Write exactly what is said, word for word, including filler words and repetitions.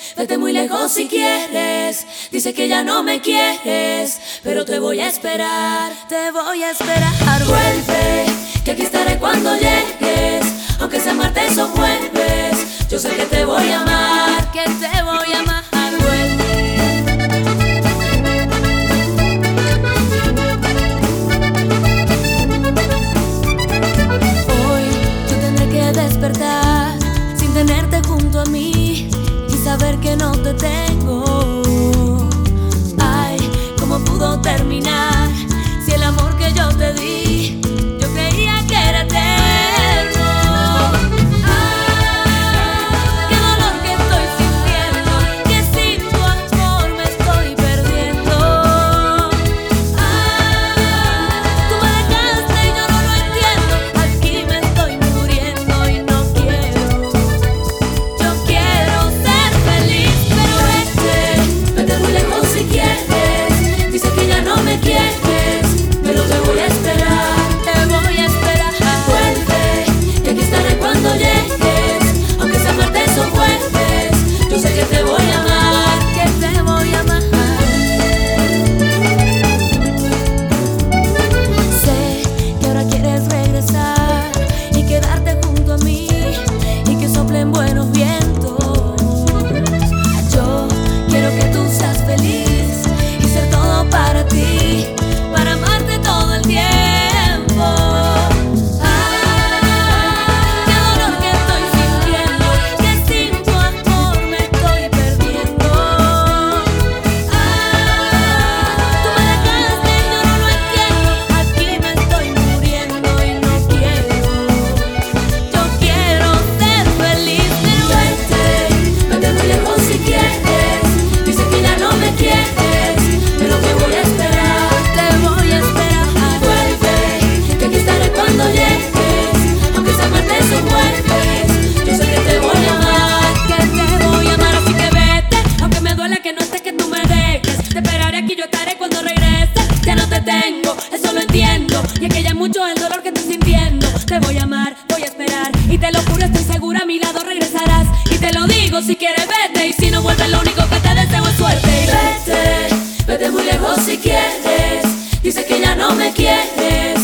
vete muy lejos si quieres. Dice que ya no me quieres, pero te voy a esperar, te voy a esperar. Vuelve, que aquí estaré cuando llegues, aunque sea martes o jueves. Yo sé que te voy a amar, que te voy a amar. Vuelve. Hoy yo tendré que despertar sin tenerte junto a mí y saber que no te tengo. Ay, ¿cómo pudo terminar si el amor que yo te di yo creía que era eterno? Ah, qué dolor que estoy sintiendo, que sin tu amor me estoy perdiendo. Ah, tú me dejaste y yo no lo entiendo. Aquí me estoy muriendo y no quiero. Yo quiero ser feliz, pero vete, vete muy lejos si quieres. Dice que ya no me quieres, pero te voy a esperar, te voy a esperar. Vuelve, que aquí estaré cuando llegues, aunque sea martes o jueves. Yo sé que te voy a amar, que te voy a amar. Sé que ahora quieres regresar y quedarte junto a mí y que soplen buenos vientos. Yo quiero que tú seas feliz y ser todo para ti, para amarte todo el tiempo. Ah, qué dolor que estoy sintiendo, que sin tu amor me estoy perdiendo. Ah, tú me dejaste y yo no lo entiendo. Aquí me estoy muriendo y no quiero. Yo quiero ser feliz, pero vete, vete muy lejos si quieres. Dice que ya no me quieres, pero te voy a esperar, te voy a esperar. Vuelve, que aquí estaré cuando llegues, aunque sea martes o jueves. Yo sé que te voy a amar, que te voy a amar. Así que vete, aunque me duele que no estés, que tú me dejes. Te esperaré aquí, yo estaré cuando regreses. Ya no te tengo, eso lo entiendo, y es que ya es mucho el dolor que estoy sintiendo. Te voy a amar, voy a esperar, y te lo juro, estoy segura, a mi lado regresarás. Y te lo digo, si quieres vete, y si no vuelves lo único que te deseo es suerte. Vete, vete muy lejos si quieres. Dice que ya no me quieres,